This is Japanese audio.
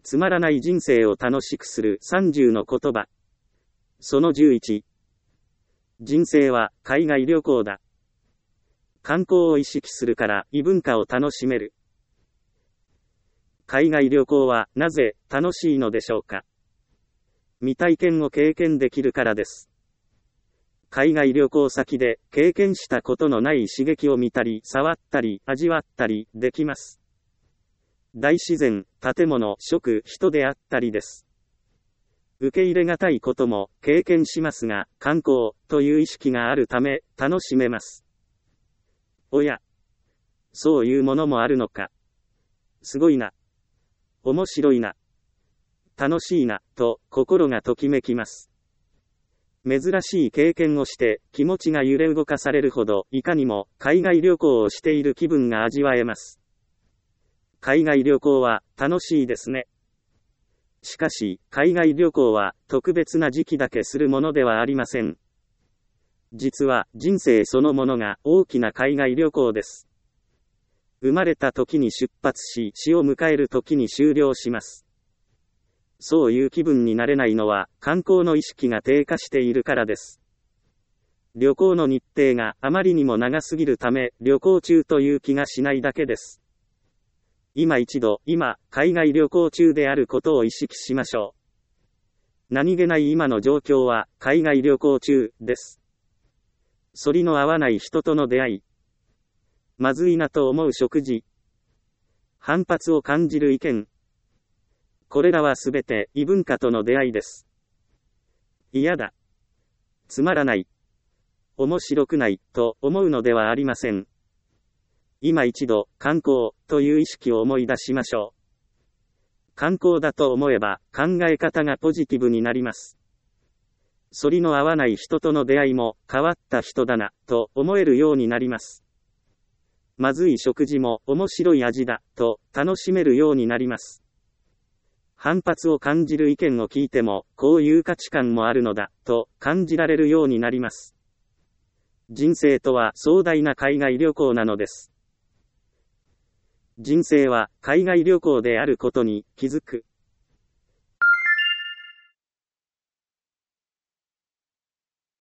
つまらない人生を楽しくする30の言葉。その11。人生は海外旅行だ。観光を意識するから異文化を楽しめる。海外旅行はなぜ楽しいのでしょうか。未体験を経験できるからです。海外旅行先で経験したことのない刺激を見たり、触ったり、味わったりできます。大自然、建物、食、人であったりです。受け入れがたいことも経験しますが、観光という意識があるため楽しめます。おや、そういうものもあるのか。すごいな。面白いな。楽しいな、と心がときめきます。珍しい経験をして気持ちが揺れ動かされるほど、いかにも海外旅行をしている気分が味わえます。海外旅行は楽しいですね。しかし、海外旅行は特別な時期だけするものではありません。実は人生そのものが大きな海外旅行です。生まれた時に出発し、死を迎える時に終了します。そういう気分になれないのは観光の意識が低下しているからです。旅行の日程があまりにも長すぎるため、旅行中という気がしないだけです。今一度、海外旅行中であることを意識しましょう。何気ない今の状況は、海外旅行中です。反りの合わない人との出会い。まずいなと思う食事。反発を感じる意見。これらはすべて異文化との出会いです。嫌だ。つまらない。面白くない、と思うのではありません。今一度、観光という意識を思い出しましょう。観光だと思えば、考え方がポジティブになります。反りの合わない人との出会いも、変わった人だな、と思えるようになります。まずい食事も、面白い味だ、と楽しめるようになります。反発を感じる意見を聞いても、こういう価値観もあるのだ、と感じられるようになります。人生とは壮大な海外旅行なのです。人生は海外旅行であることに気づく。